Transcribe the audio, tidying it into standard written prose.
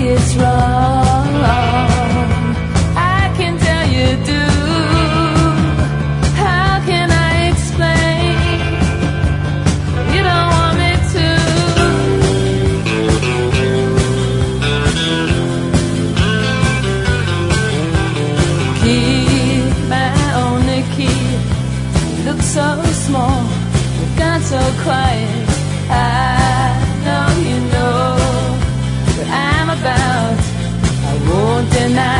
it's wrong. I can tell you do. How can I explain? You don't want me to. Key, my only key, looks so small, you've gone so quiet. I know you know what I'm about. I won't deny.